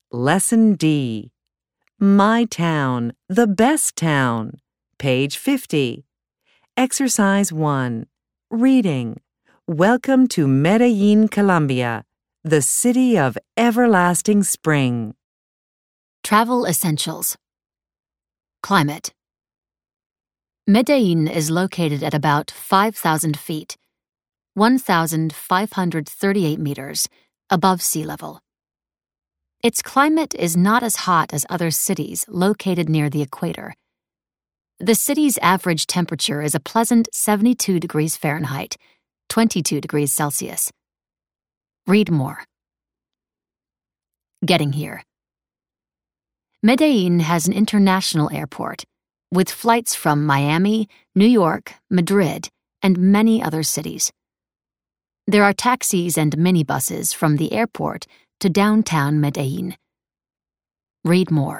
Lesson D. My Town, the Best Town. Page 50. Exercise 1. Reading. Welcome to Medellin, Colombia, the city of everlasting spring. Travel Essentials. Climate. Medellin is located at about 5,000 feet, 1,538 meters, above sea level. Its climate is not as hot as other cities located near the equator. The city's average temperature is a pleasant 72 degrees Fahrenheit, 22 degrees Celsius. Read more. Getting here. Medellin has an international airport, with flights from Miami, New York, Madrid, and many other cities. There are taxis and minibuses from the airport to downtown Medellin. Read more.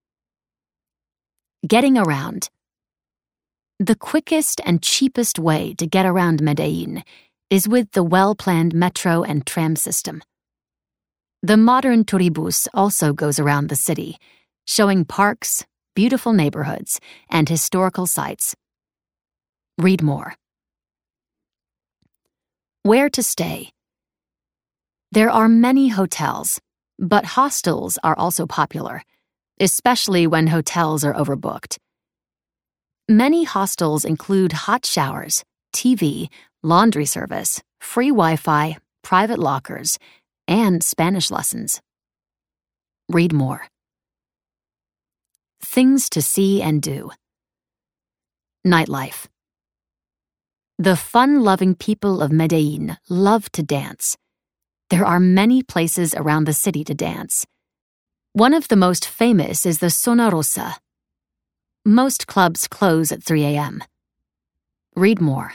Getting around. The quickest and cheapest way to get around Medellin is with the well-planned metro and tram system. The modern Turibus also goes around the city, showing parks, beautiful neighborhoods, and historical sites. Read more. Where to stay. There are many hotels, but hostels are also popular, especially when hotels are overbooked. Many hostels include hot showers, TV, laundry service, free Wi-Fi, private lockers, and Spanish lessons. Read more. Things to see and do. Nightlife. The fun-loving people of Medellin love to dance. There are many places around the city to dance. One of the most famous is the Zona Rosa. Most clubs close at 3 a.m. Read more.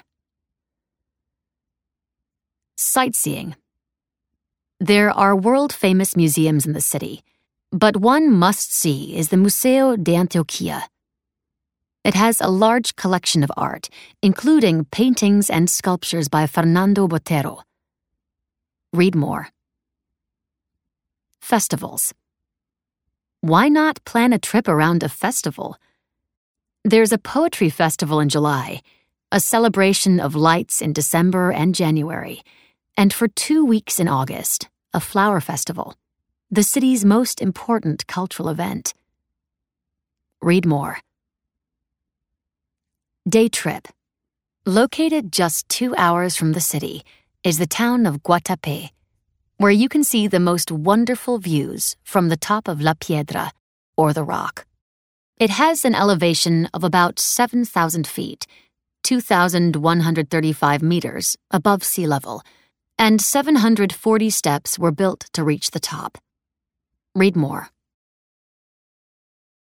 Sightseeing. There are world-famous museums in the city, but one must-see is the Museo de Antioquia. It has a large collection of art, including paintings and sculptures by Fernando Botero. Read more. Festivals. Why not plan a trip around a festival? There's a poetry festival in July, a celebration of lights in December and January, and for 2 weeks in August, a flower festival, the city's most important cultural event. Read more. Day trip. Located just 2 hours from the city is the town of Guatapé, where you can see the most wonderful views from the top of La Piedra, or the Rock. It has an elevation of about 7,000 feet, 2,135 meters above sea level, and 740 steps were built to reach the top. Read more.